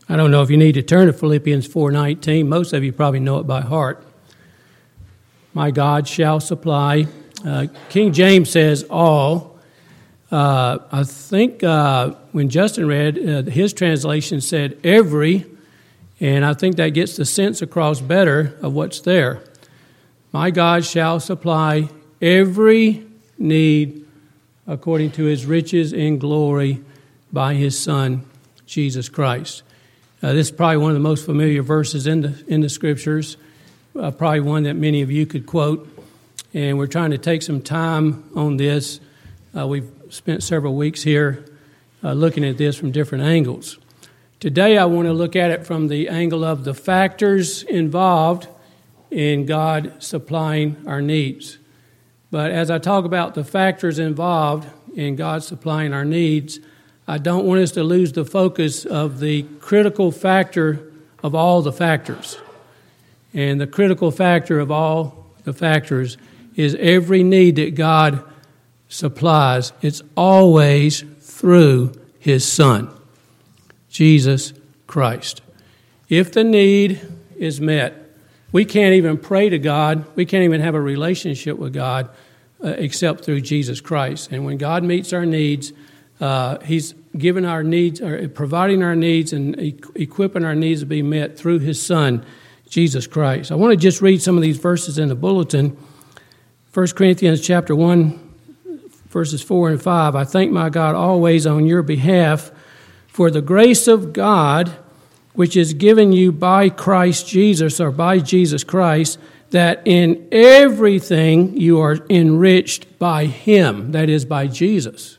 I don't know if you need to turn to Philippians 4:19. Most of you probably know it by heart. My God shall supply. King James says all. I think when Justin read, his translation said every, and I think that gets the sense across better of what's there. My God shall supply every need according to his riches in glory by his Son, Jesus Christ. This is probably one of the most familiar verses in the Scriptures, probably one that many of you could quote. And we're trying to take some time on this. We've spent several weeks here looking at this from different angles. Today I want to look at it from the angle of the factors involved in God supplying our needs. But as I talk about the factors involved in God supplying our needs, I don't want us to lose the focus of the critical factor of all the factors. And the critical factor of all the factors is every need that God supplies. It's always through his Son, Jesus Christ. If the need is met, we can't even pray to God. We can't even have a relationship with God except through Jesus Christ. And when God meets our needs, he's given our needs, or providing our needs and equipping our needs to be met through his Son, Jesus Christ. I want to just read some of these verses in the bulletin. 1 Corinthians chapter 1, verses 4 and 5. I thank my God always on your behalf for the grace of God, which is given you by Christ Jesus, or by Jesus Christ, that in everything you are enriched by him, that is, by Jesus.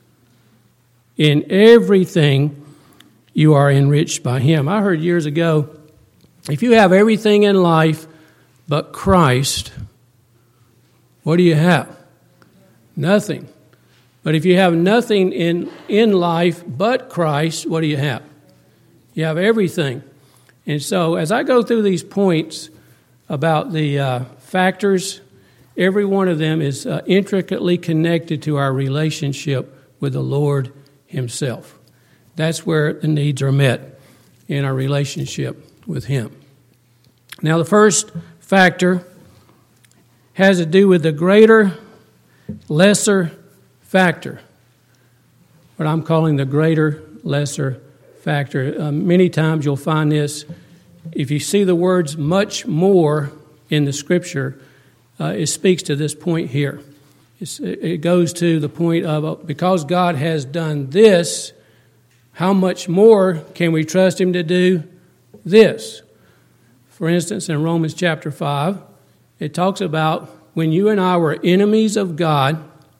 In everything you are enriched by him. I heard years ago, if you have everything in life but Christ, what do you have? Nothing. But if you have nothing in life but Christ, what do you have? You have everything. And so as I go through these points about the factors, every one of them is intricately connected to our relationship with the Lord himself. That's where the needs are met, in our relationship with him. Now, the first factor has to do with the greater, lesser factor. What I'm calling the greater, lesser factor. Many times you'll find this, if you see the words much more in the Scripture, it speaks to this point here. It goes to the point of, because God has done this, how much more can we trust him to do this? For instance, in Romans chapter 5, it talks about when you and I were enemies of God,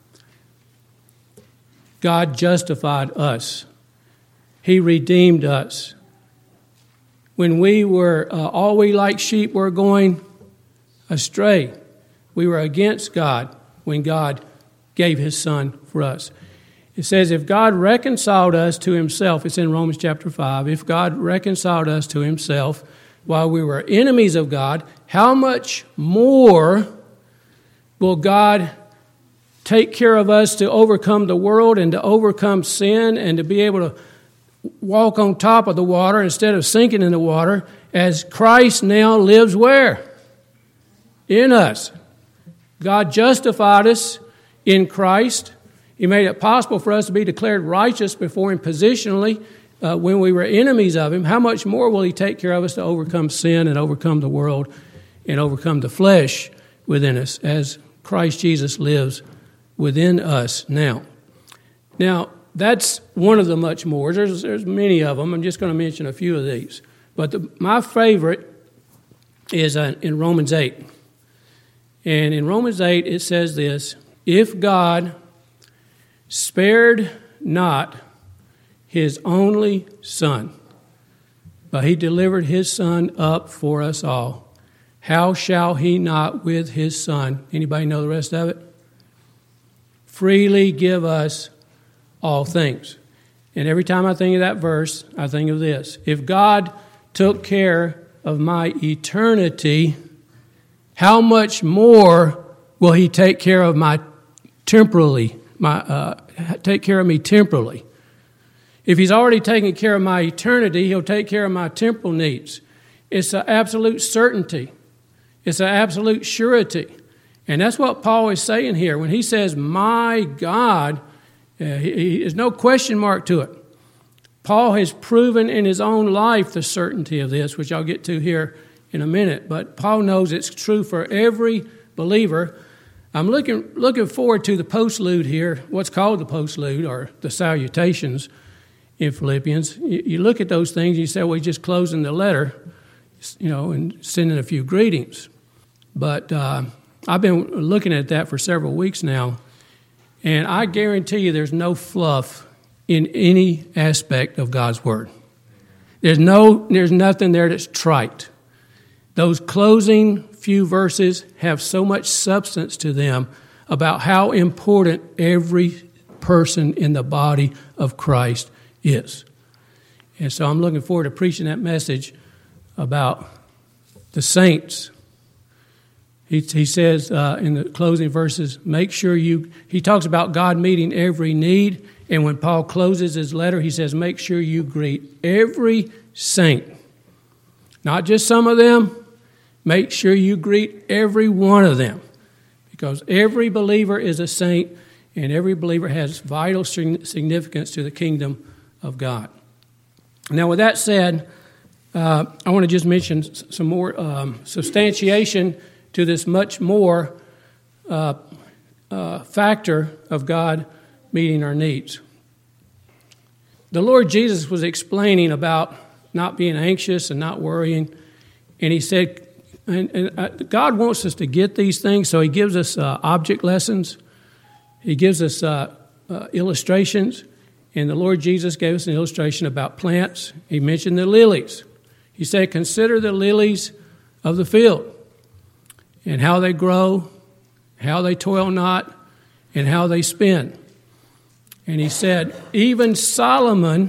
God justified us. He redeemed us. When we were, all we like sheep were going astray, we were against God when God gave his Son for us. It says, if God reconciled us to himself, it's in Romans chapter 5, if God reconciled us to himself while we were enemies of God, how much more will God take care of us to overcome the world and to overcome sin and to be able to walk on top of the water instead of sinking in the water, as Christ now lives where? In us. God justified us in Christ. He made it possible for us to be declared righteous before him positionally when we were enemies of him. How much more will he take care of us to overcome sin and overcome the world and overcome the flesh within us as Christ Jesus lives within us now? Now, that's one of the much more. There's many of them. I'm just going to mention a few of these. But my favorite is in Romans 8. And in Romans 8, it says this, if God spared not his only Son, but he delivered his Son up for us all, how shall he not with his Son, anybody know the rest of it? Freely give us all things. And every time I think of that verse, I think of this. If God took care of my eternity, how much more will he take care of my temporally? Take care of me temporally. If he's already taken care of my eternity, he'll take care of my temporal needs. It's an absolute certainty. It's an absolute surety. And that's what Paul is saying here. When he says, my God, there's no question mark to it. Paul has proven in his own life the certainty of this, which I'll get to here in a minute. But Paul knows it's true for every believer. I'm looking forward to the postlude here, what's called the postlude, or the salutations in Philippians. You look at those things, you say, well, he's just closing the letter, and sending a few greetings. But I've been looking at that for several weeks now, and I guarantee you there's no fluff in any aspect of God's Word. There's nothing there that's trite. Those closing few verses have so much substance to them about how important every person in the body of Christ is. And so I'm looking forward to preaching that message about the saints. He says in the closing verses, make sure he talks about God meeting every need. And when Paul closes his letter, he says, make sure you greet every saint. Not just some of them. Make sure you greet every one of them. Because every believer is a saint, and every believer has vital significance to the kingdom of God. Now, with that said, I want to just mention some more substantiation to this much more factor of God meeting our needs. The Lord Jesus was explaining about not being anxious and not worrying, and he said, and God wants us to get these things, so he gives us object lessons. He gives us illustrations, and the Lord Jesus gave us an illustration about plants. He mentioned the lilies. He said, consider the lilies of the field and how they grow, how they toil not, and how they spin. And he said, even Solomon,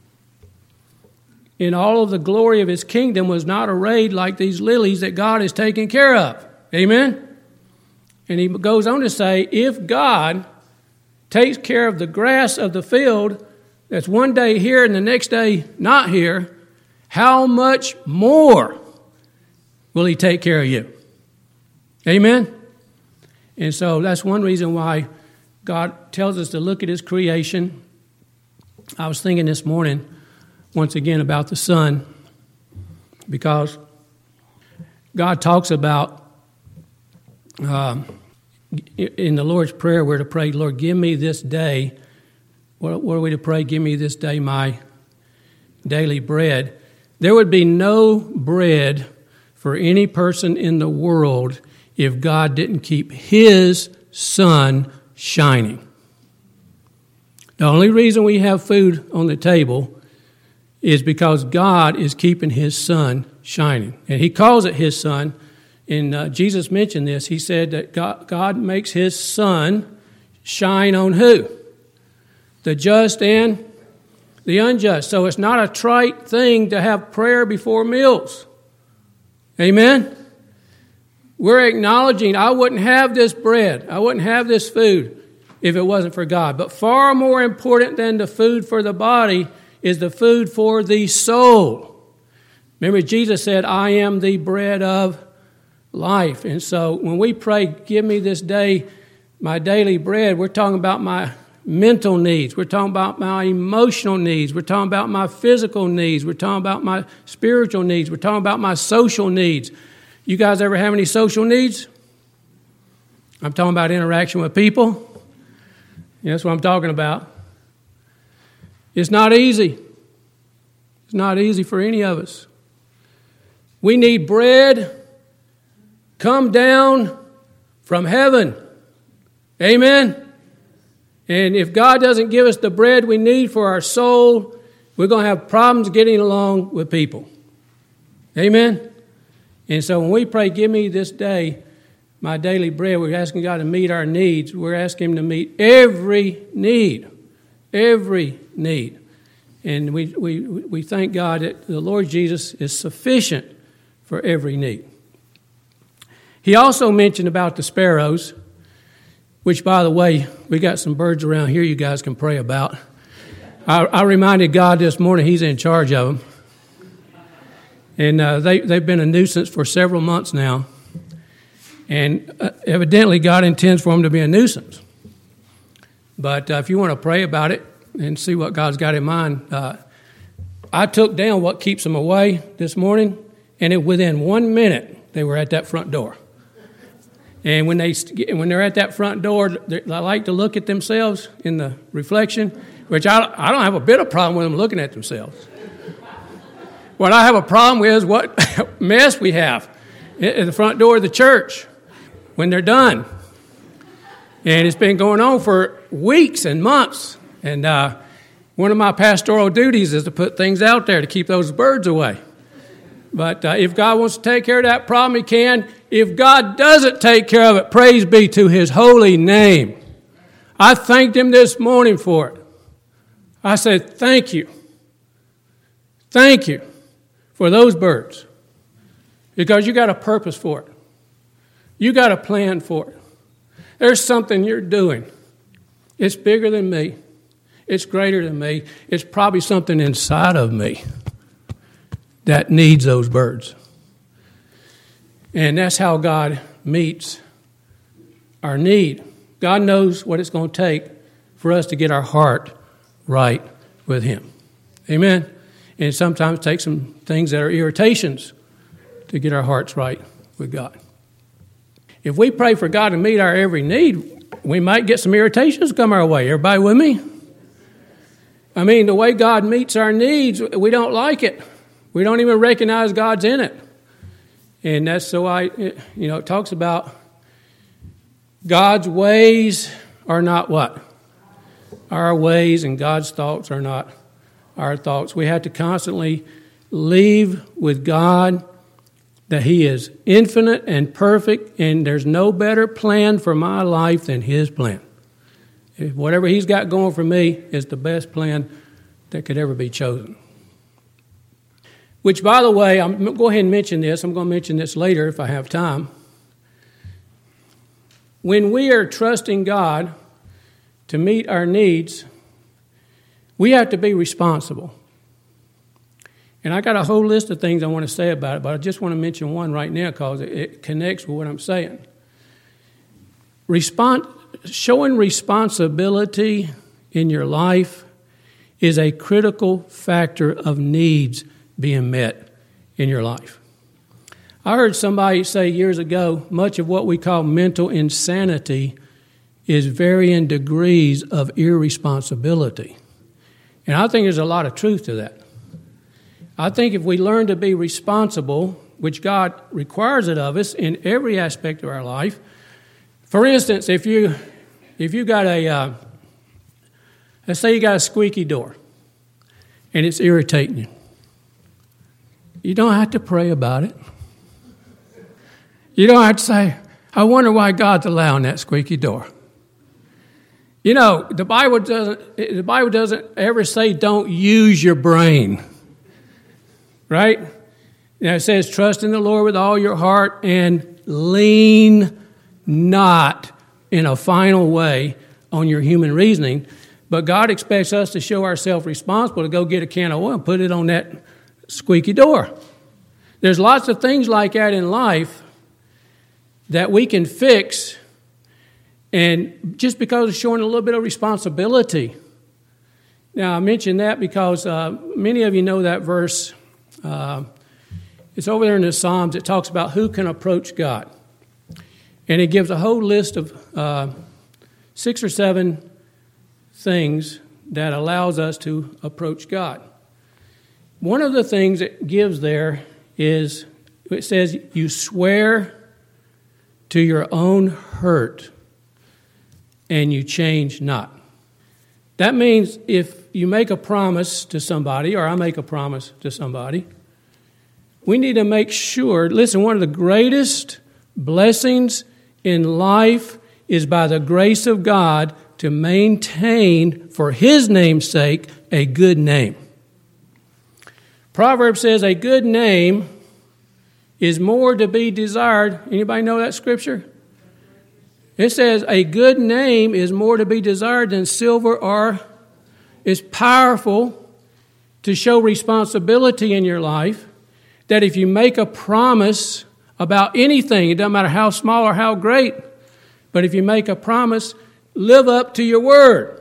in all of the glory of his kingdom, was not arrayed like these lilies that God is taking care of. Amen? And he goes on to say, if God takes care of the grass of the field that's one day here and the next day not here, how much more will he take care of you? Amen? And so that's one reason why God tells us to look at his creation. I was thinking this morning, once again, about the sun, because God talks about, in the Lord's Prayer, we're to pray, Lord, give me this day, what are we to pray? Give me this day my daily bread. There would be no bread for any person in the world if God didn't keep his sun shining. The only reason we have food on the table is because God is keeping his sun shining. And he calls it his sun. And Jesus mentioned this. He said that God makes his sun shine on who? The just and the unjust. So it's not a trite thing to have prayer before meals. Amen? We're acknowledging I wouldn't have this bread, I wouldn't have this food if it wasn't for God. But far more important than the food for the body is the food for the soul. Remember, Jesus said, I am the bread of life. And so when we pray, give me this day my daily bread, we're talking about my mental needs. We're talking about my emotional needs. We're talking about my physical needs. We're talking about my spiritual needs. We're talking about my social needs. You guys ever have any social needs? I'm talking about interaction with people. Yeah, that's what I'm talking about. It's not easy. It's not easy for any of us. We need bread come down from heaven. Amen? And if God doesn't give us the bread we need for our soul, we're going to have problems getting along with people. Amen? And so when we pray, give me this day my daily bread, we're asking God to meet our needs. We're asking him to meet every need. Every need. And we thank God that the Lord Jesus is sufficient for every need. He also mentioned about the sparrows, which, by the way, we got some birds around here you guys can pray about. I reminded God this morning He's in charge of them. And they've been a nuisance for several months now. And evidently God intends for them to be a nuisance. But if you want to pray about it and see what God's got in mind, I took down what keeps them away this morning, and within 1 minute they were at that front door. And when they're at that front door, they like to look at themselves in the reflection, which I don't have a bit of problem with them looking at themselves. What I have a problem with is what mess we have at the front door of the church when they're done. And it's been going on for weeks and months. And one of my pastoral duties is to put things out there to keep those birds away. But if God wants to take care of that problem, He can. If God doesn't take care of it, praise be to His holy name. I thanked Him this morning for it. I said, thank you. Thank you for those birds. Because you got a purpose for it. You got a plan for it. There's something you're doing. It's bigger than me. It's greater than me. It's probably something inside of me that needs those birds. And that's how God meets our need. God knows what it's going to take for us to get our heart right with Him. Amen? And it sometimes takes some things that are irritations to get our hearts right with God. If we pray for God to meet our every need, we might get some irritations come our way. Everybody with me? I mean, the way God meets our needs, we don't like it. We don't even recognize God's in it. And that's so it talks about God's ways are not what? Our ways, and God's thoughts are not our thoughts. We have to constantly leave with God that He is infinite and perfect, and there's no better plan for my life than His plan. Whatever He's got going for me is the best plan that could ever be chosen. Which, by the way, I'm going to go ahead and mention this. I'm going to mention this later if I have time. When we are trusting God to meet our needs, we have to be responsible. And I got a whole list of things I want to say about it, but I just want to mention one right now because it connects with what I'm saying. Showing responsibility in your life is a critical factor of needs being met in your life. I heard somebody say years ago, much of what we call mental insanity is varying degrees of irresponsibility. And I think there's a lot of truth to that. I think if we learn to be responsible, which God requires it of us in every aspect of our life. For instance, if you got let's say you got a squeaky door and it's irritating you. You don't have to pray about it. You don't have to say, I wonder why God's allowing that squeaky door. You know, the Bible doesn't ever say don't use your brain. Right? Now it says, trust in the Lord with all your heart and lean not in a final way on your human reasoning. But God expects us to show ourselves responsible to go get a can of oil and put it on that squeaky door. There's lots of things like that in life that we can fix, and just because of showing a little bit of responsibility. Now, I mention that because many of you know that verse. It's over there in the Psalms. It talks about who can approach God. And it gives a whole list of 6 or 7 things that allows us to approach God. One of the things it gives there is, it says, you swear to your own hurt and you change not. That means if you make a promise to somebody, or I make a promise to somebody, we need to make sure, listen, one of the greatest blessings in life is by the grace of God to maintain, for His name's sake, a good name. Proverbs says a good name is more to be desired. Anybody know that scripture? It says a good name is more to be desired than silver or It's powerful to show responsibility in your life, that if you make a promise about anything, it doesn't matter how small or how great, but if you make a promise, live up to your word.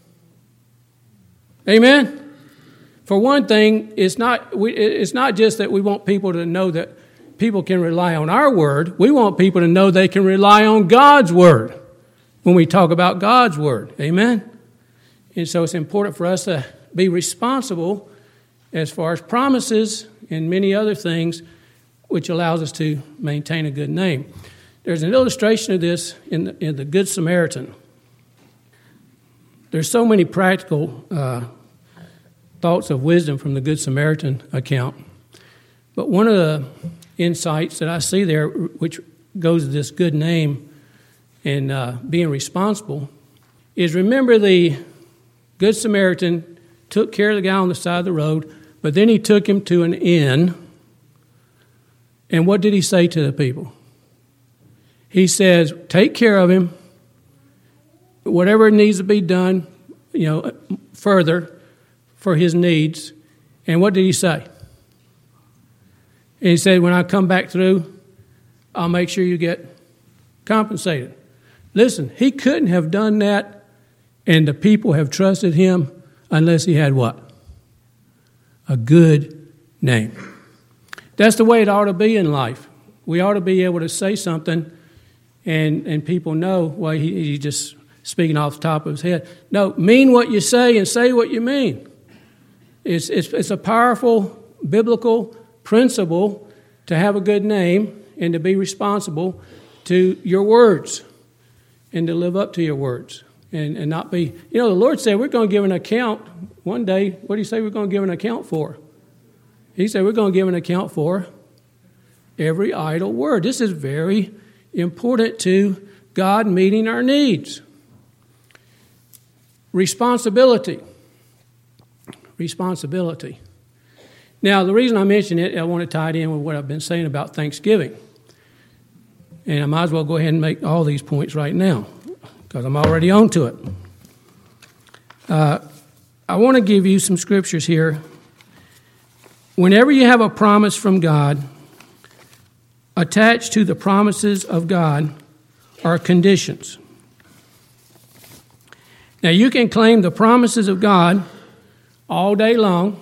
Amen? For one thing, it's not just that we want people to know that people can rely on our word. We want people to know they can rely on God's word when we talk about God's word. Amen? And so it's important for us to be responsible as far as promises and many other things, which allows us to maintain a good name. There's an illustration of this in the Good Samaritan. There's so many practical thoughts of wisdom from the Good Samaritan account. But one of the insights that I see there, which goes to this good name and being responsible, is remember the Good Samaritan took care of the guy on the side of the road, but then he took him to an inn. And what did he say to the people? He says, take care of him, whatever needs to be done, further for his needs. And what did he say? And he said, when I come back through, I'll make sure you get compensated. Listen, he couldn't have done that, and the people have trusted him unless he had what? A good name. That's the way it ought to be in life. We ought to be able to say something and people know, well, he's just speaking off the top of his head. No, mean what you say and say what you mean. It's a powerful biblical principle to have a good name and to be responsible to your words and to live up to your words and not be, the Lord said we're going to give an account one day. What do you say we're going to give an account for? He said we're going to give an account for every idle word. This is very important to God meeting our needs. Responsibility. Now, the reason I mention it, I want to tie it in with what I've been saying about Thanksgiving. And I might as well go ahead and make all these points right now because I'm already on to it. I want to give you some scriptures here. Whenever you have a promise from God, attached to the promises of God are conditions. Now, you can claim the promises of God all day long,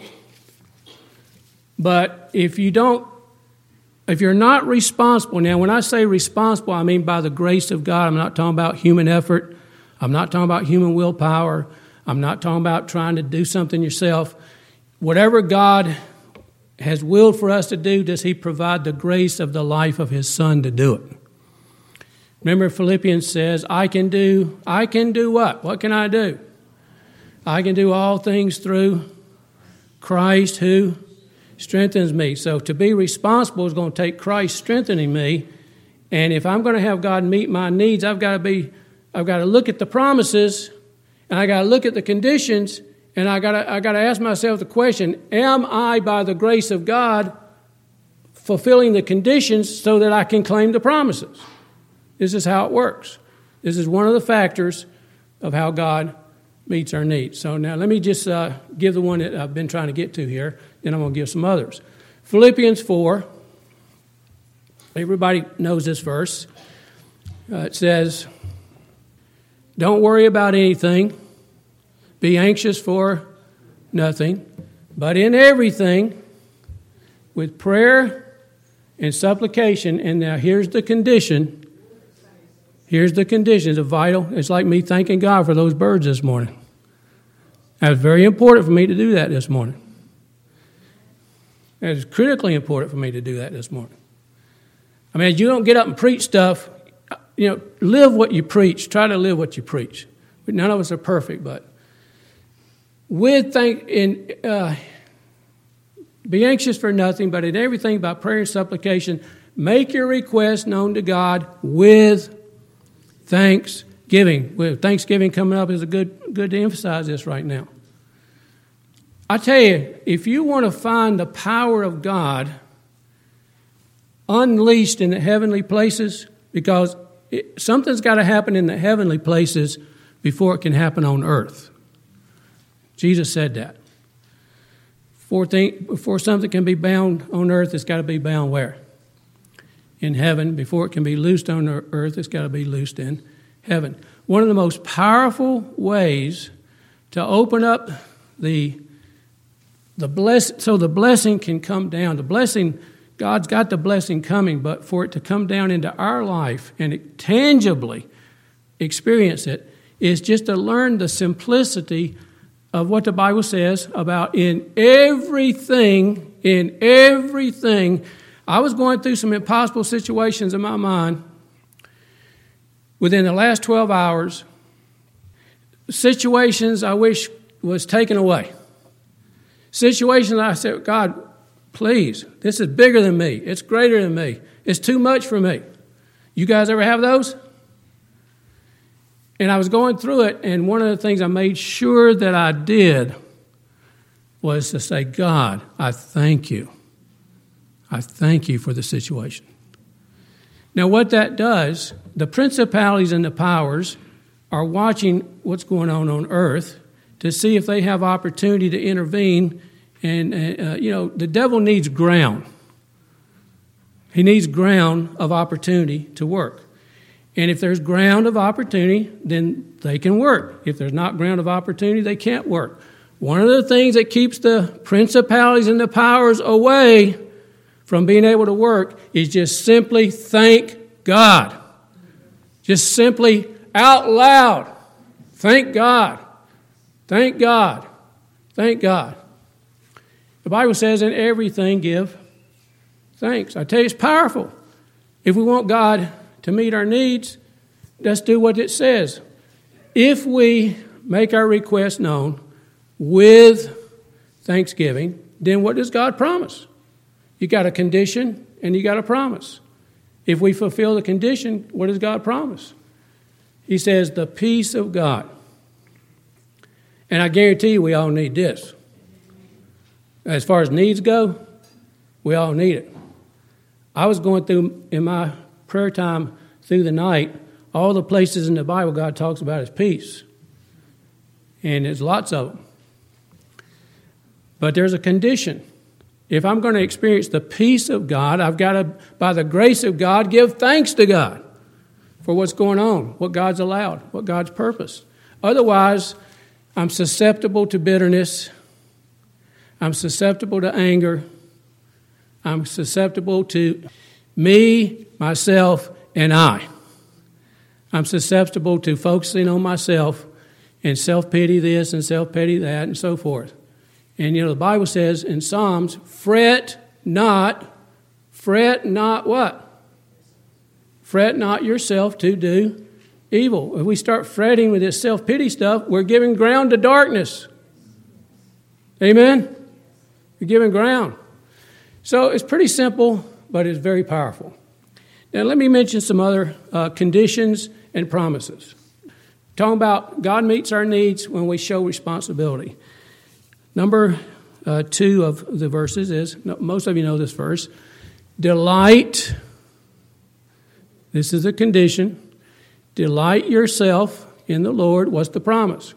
but if you're not responsible, now when I say responsible, I mean by the grace of God. I'm not talking about human effort. I'm not talking about human willpower. I'm not talking about trying to do something yourself. Whatever God has willed for us to do, does He provide the grace of the life of His Son to do it? Remember, Philippians says, I can do what? What can I do? I can do all things through Christ who strengthens me. So to be responsible is going to take Christ strengthening me. And if I'm going to have God meet my needs, I've got to look at the promises, and I got to look at the conditions, and I got to ask myself the question, am I, by the grace of God, fulfilling the conditions so that I can claim the promises? This is how it works. This is one of the factors of how God meets our needs. So now let me just give the one that I've been trying to get to here, then I'm going to give some others. Philippians 4, everybody knows this verse. It says, don't worry about anything. Be anxious for nothing, but in everything, with prayer and supplication. And now here's the condition. Here's the condition. It's vital. It's like me thanking God for those birds this morning. That was very important for me to do that this morning. It was critically important for me to do that this morning. I mean, you don't get up and preach stuff. Live what you preach. Try to live what you preach. None of us are perfect, but be anxious for nothing, but in everything by prayer and supplication, make your requests known to God with thanksgiving. With Thanksgiving coming up, is good to emphasize this right now. I tell you, if you want to find the power of God unleashed in the heavenly places, because something's got to happen in the heavenly places before it can happen on earth. Jesus said that. Before something can be bound on earth, it's got to be bound where? In heaven. Before it can be loosed on earth, it's got to be loosed in heaven. One of the most powerful ways to open up the blessing, so the blessing can come down. The blessing, God's got the blessing coming, but for it to come down into our life and tangibly experience it is just to learn the simplicity of what the Bible says about in everything. I was going through some impossible situations in my mind within the last 12 hours, situations I wish was taken away. Situations I said, God, please, this is bigger than me. It's greater than me. It's too much for me. You guys ever have those? And I was going through it, and one of the things I made sure that I did was to say, God, I thank you. I thank you for the situation. Now, what that does, the principalities and the powers are watching what's going on earth to see if they have opportunity to intervene. And, the devil needs ground. He needs ground of opportunity to work. And if there's ground of opportunity, then they can work. If there's not ground of opportunity, they can't work. One of the things that keeps the principalities and the powers away from being able to work is just simply thank God. Just simply out loud, thank God. Thank God. Thank God. The Bible says in everything give thanks. I tell you, it's powerful. If we want God to meet our needs, let's do what it says. If we make our request known with thanksgiving, then what does God promise? You got a condition and you got a promise. If we fulfill the condition, what does God promise? He says, the peace of God. And I guarantee you we all need this. As far as needs go, we all need it. I was going through, in my prayer time through the night, all the places in the Bible God talks about his peace. And there's lots of them. But there's a condition. If I'm going to experience the peace of God, I've got to, by the grace of God, give thanks to God for what's going on, what God's allowed, what God's purposed. Otherwise, I'm susceptible to bitterness. I'm susceptible to anger. I'm susceptible to me, myself, and I. I'm susceptible to focusing on myself and self-pity this and self-pity that and so forth. And, the Bible says in Psalms, fret not what? Fret not yourself to do evil. If we start fretting with this self-pity stuff, we're giving ground to darkness. Amen? We're giving ground. So it's pretty simple, but it's very powerful. Now let me mention some other conditions and promises. Talking about God meets our needs when we show responsibility. Number 2 of the verses is, most of you know this verse, delight, this is a condition, delight yourself in the Lord. What's the promise?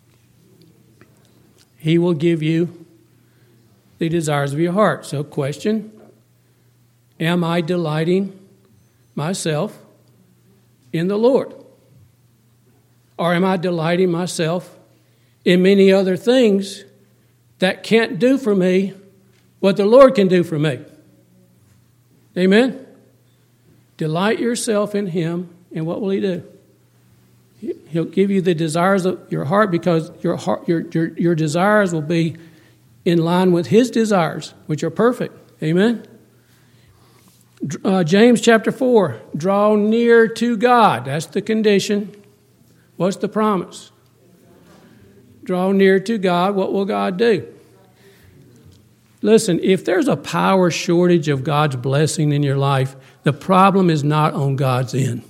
He will give you the desires of your heart. So question, am I delighting myself in the Lord? Or am I delighting myself in many other things that can't do for me what the Lord can do for me? Amen? Delight yourself in Him, and what will He do? He'll give you the desires of your heart, because your desires will be in line with His desires, which are perfect. Amen? James chapter 4, draw near to God. That's the condition. What's the promise? Draw near to God. What will God do? Listen, if there's a power shortage of God's blessing in your life, the problem is not on God's end.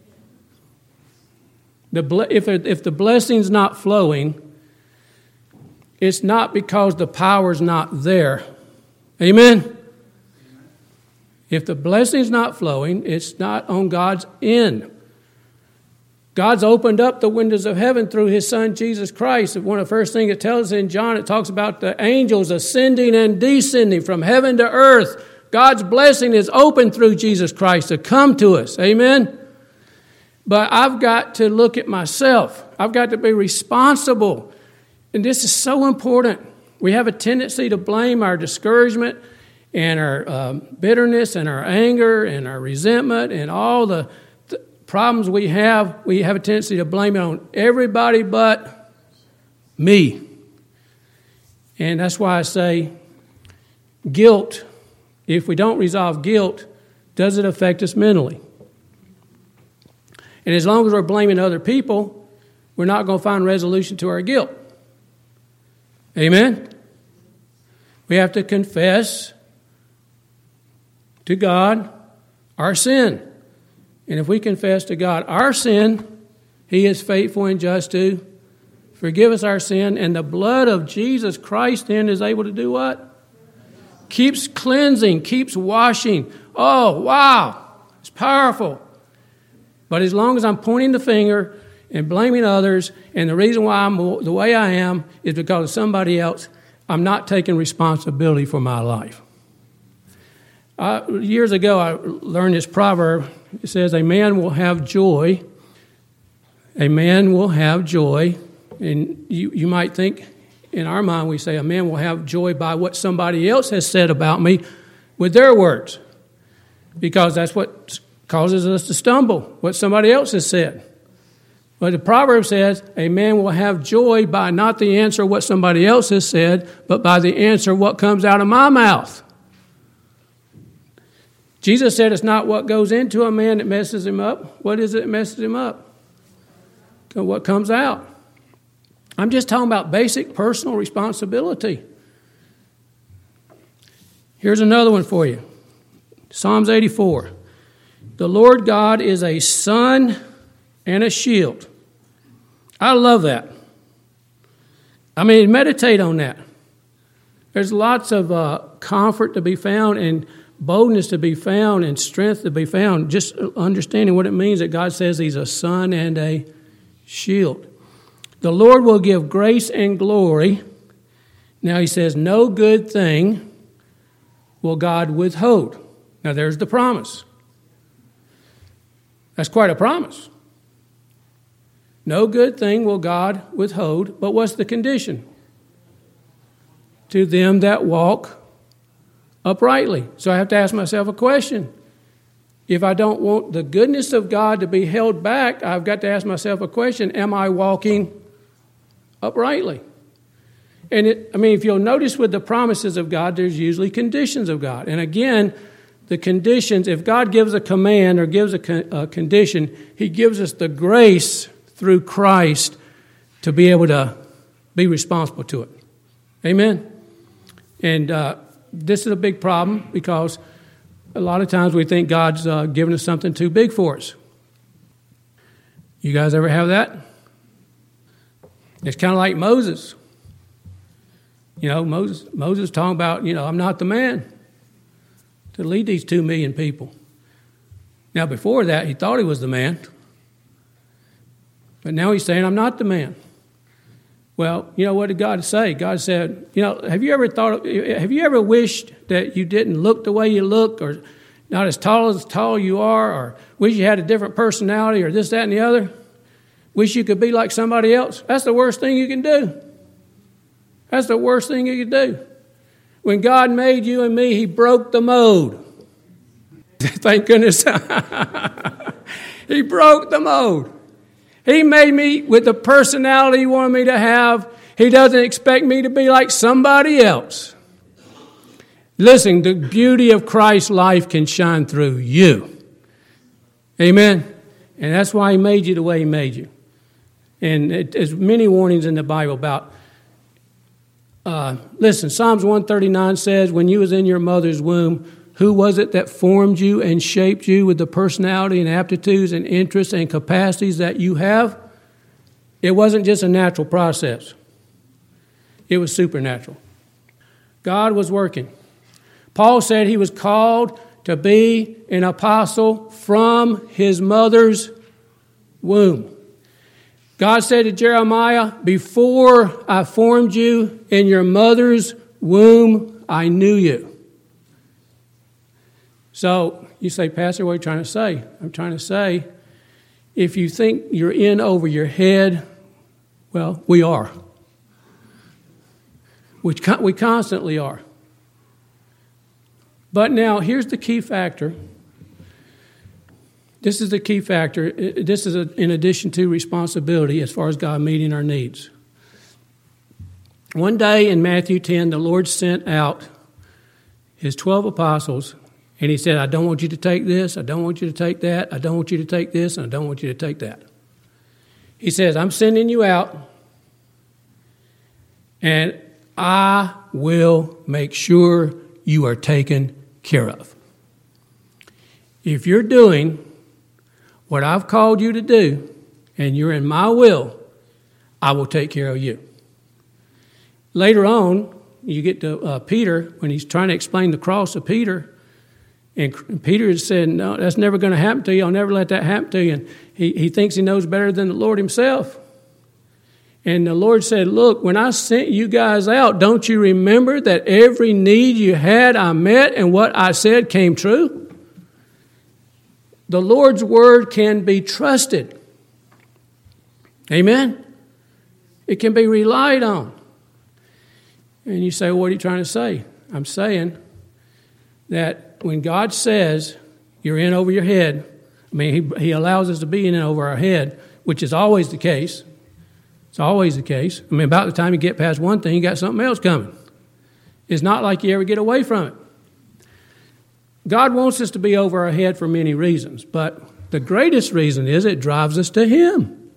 If the blessing's not flowing, it's not because the power's not there. Amen? If the blessing's not flowing, it's not on God's end. God's opened up the windows of heaven through his son, Jesus Christ. One of the first things it tells us in John, it talks about the angels ascending and descending from heaven to earth. God's blessing is open through Jesus Christ to come to us. Amen? But I've got to look at myself. I've got to be responsible. And this is so important. We have a tendency to blame our discouragement and our bitterness and our anger and our resentment and all the problems we have a tendency to blame it on everybody but me. And that's why I say guilt, if we don't resolve guilt, does it affect us mentally? And as long as we're blaming other people, we're not going to find resolution to our guilt. Amen? We have to confess to God our sin. And if we confess to God our sin, he is faithful and just to forgive us our sin. And the blood of Jesus Christ then is able to do what? Keeps cleansing, keeps washing. Oh, wow. It's powerful. But as long as I'm pointing the finger and blaming others, and the reason why I'm the way I am is because of somebody else, I'm not taking responsibility for my life. Years ago, I learned this proverb. It says, a man will have joy. A man will have joy. And you might think, in our mind, we say, a man will have joy by what somebody else has said about me with their words. Because that's what causes us to stumble, what somebody else has said. But the proverb says, a man will have joy by not the answer of what somebody else has said, but by the answer of what comes out of my mouth. Jesus said it's not what goes into a man that messes him up. What is it that messes him up? What comes out. I'm just talking about basic personal responsibility. Here's another one for you. Psalms 84. The Lord God is a sun and a shield. I love that. I mean, meditate on that. There's lots of comfort to be found and boldness to be found and strength to be found. Just understanding what it means that God says he's a sun and a shield. The Lord will give grace and glory. Now he says, no good thing will God withhold. Now there's the promise. That's quite a promise. No good thing will God withhold, but what's the condition? To them that walk uprightly. So I have to ask myself a question. If I don't want the goodness of God to be held back, I've got to ask myself a question. Am I walking uprightly? And if you'll notice with the promises of God, there's usually conditions of God. And again, the conditions, if God gives a command or gives a condition, he gives us the grace through Christ to be able to be responsible to it. Amen? And this is a big problem because a lot of times we think God's giving us something too big for us. You guys ever have that? It's kind of like Moses. You know, Moses talking about, I'm not the man to lead these 2 million people. Now, before that, he thought he was the man. But now he's saying, I'm not the man. Well, what did God say? God said, have you ever wished that you didn't look the way you look, or not as tall you are, or wish you had a different personality, or this, that, and the other? Wish you could be like somebody else? That's the worst thing you can do. That's the worst thing you can do. When God made you and me, he broke the mold. Thank goodness. He broke the mold. He made me with the personality he wanted me to have. He doesn't expect me to be like somebody else. Listen, the beauty of Christ's life can shine through you. Amen? And that's why he made you the way he made you. And there's many warnings in the Bible about, listen, Psalms 139 says, when you was in your mother's womb, who was it that formed you and shaped you with the personality and aptitudes and interests and capacities that you have? It wasn't just a natural process. It was supernatural. God was working. Paul said he was called to be an apostle from his mother's womb. God said to Jeremiah, before I formed you in your mother's womb, I knew you. So you say, Pastor, what are you trying to say? I'm trying to say, if you think you're in over your head, well, we are. We constantly are. But now, here's the key factor. This is the key factor. This is in addition to responsibility as far as God meeting our needs. One day in Matthew 10, the Lord sent out his 12 apostles, and he said, I don't want you to take this, I don't want you to take that, I don't want you to take this, and I don't want you to take that. He says, I'm sending you out, and I will make sure you are taken care of. If you're doing what I've called you to do, and you're in my will, I will take care of you. Later on, you get to Peter, when he's trying to explain the cross of Peter, and Peter said, no, that's never going to happen to you. I'll never let that happen to you. And he thinks he knows better than the Lord himself. And the Lord said, look, when I sent you guys out, don't you remember that every need you had I met and what I said came true? The Lord's word can be trusted. Amen? It can be relied on. And you say, well, what are you trying to say? I'm saying that when God says you're in over your head, I mean, he allows us to be in over our head, which is always the case. It's always the case. I mean, about the time you get past one thing, you got something else coming. It's not like you ever get away from it. God wants us to be over our head for many reasons, but the greatest reason is it drives us to Him.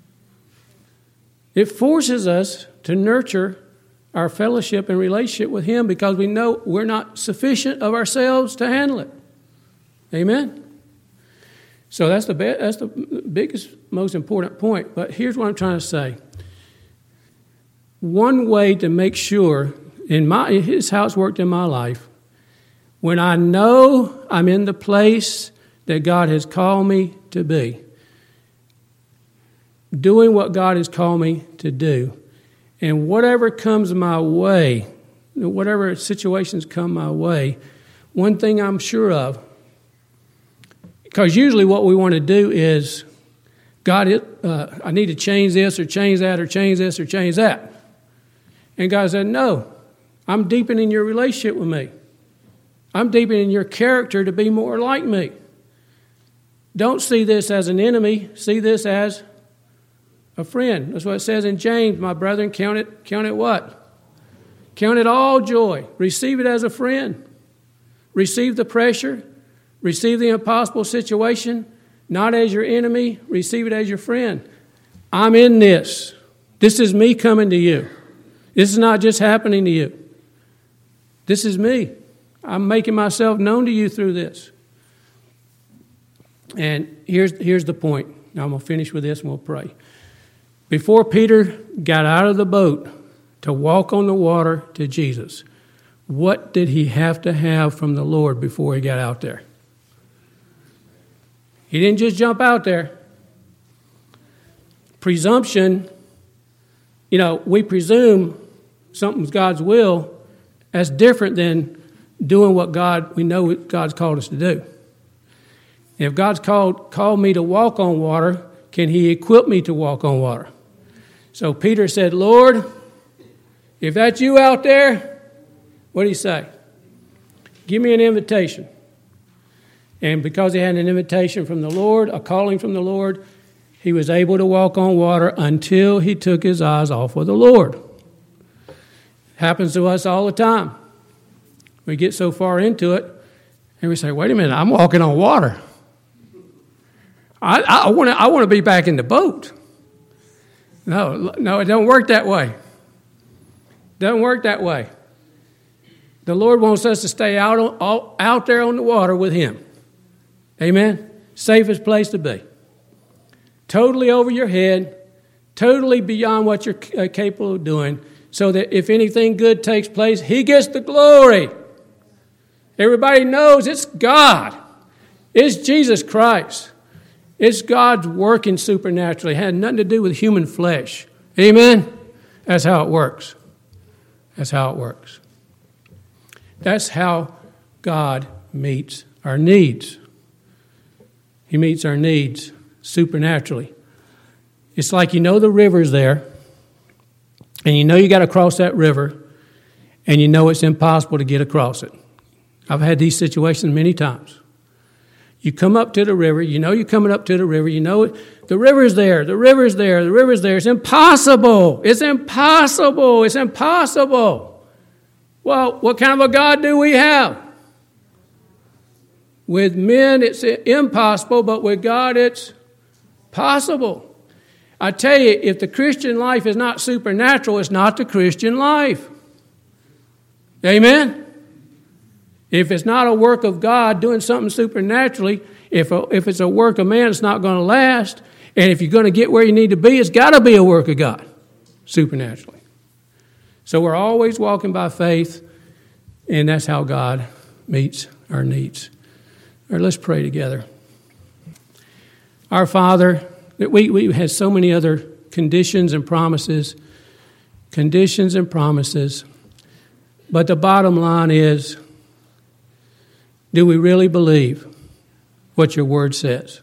It forces us to nurture our fellowship and relationship with Him because we know we're not sufficient of ourselves to handle it. Amen? So that's the biggest, most important point. But here's what I'm trying to say. One way to make sure, here's how it's worked in my life, when I know I'm in the place that God has called me to be, doing what God has called me to do, and whatever comes my way, whatever situations come my way, one thing I'm sure of, because usually what we want to do is, God, I need to change this or change that or change this or change that. And God said, no, I'm deepening your relationship with me. I'm deepening your character to be more like me. Don't see this as an enemy. See this as a friend. That's what it says in James, my brethren, count it what? Count it all joy. Receive it as a friend. Receive the pressure. Receive the impossible situation, not as your enemy. Receive it as your friend. I'm in this. This is me coming to you. This is not just happening to you. This is me. I'm making myself known to you through this. And here's the point. Now I'm going to finish with this and we'll pray. Before Peter got out of the boat to walk on the water to Jesus, what did he have to have from the Lord before he got out there? He didn't just jump out there. Presumption, we presume something's God's will. That's different than doing what we know God's called us to do. If God's called me to walk on water, can He equip me to walk on water? So Peter said, Lord, if that's you out there, what did he say? Give me an invitation. And because he had an invitation from the Lord, a calling from the Lord, he was able to walk on water until he took his eyes off of the Lord. Happens to us all the time. We get so far into it, and we say, wait a minute, I'm walking on water. I want to be back in the boat. No, it don't work that way. It doesn't work that way. The Lord wants us to stay out there on the water with Him. Amen? Safest place to be. Totally over your head, totally beyond what you're capable of doing, so that if anything good takes place, He gets the glory. Everybody knows it's God. It's Jesus Christ. It's God's working supernaturally. It had nothing to do with human flesh. Amen? That's how it works. That's how it works. That's how God meets our needs. He meets our needs supernaturally. It's like the river's there, and you got to cross that river, and it's impossible to get across it. I've had these situations many times. You come up to the river, you're coming up to the river, the river's there, the river's there, the river's there. It's impossible. It's impossible. It's impossible. Well, what kind of a God do we have? With men, it's impossible, but with God, it's possible. I tell you, if the Christian life is not supernatural, it's not the Christian life. Amen? If it's not a work of God doing something supernaturally, if it's a work of man, it's not going to last. And if you're going to get where you need to be, it's got to be a work of God, supernaturally. So we're always walking by faith, and that's how God meets our needs. All right, let's pray together. Our Father, we had so many other conditions and promises, but the bottom line is, do we really believe what your word says?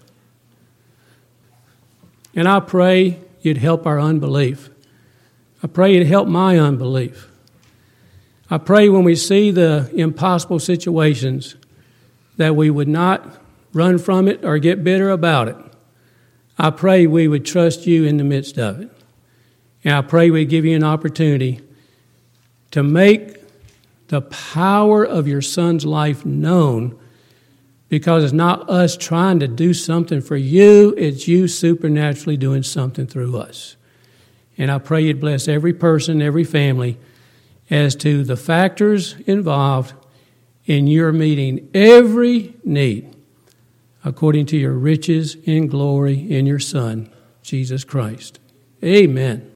And I pray you'd help our unbelief. I pray you'd help my unbelief. I pray when we see the impossible situations that we would not run from it or get bitter about it. I pray we would trust you in the midst of it. And I pray we'd give you an opportunity to make the power of your Son's life known, because it's not us trying to do something for you, it's you supernaturally doing something through us. And I pray you'd bless every person, every family, as to the factors involved in your meeting every need according to your riches in glory in your Son, Jesus Christ. Amen.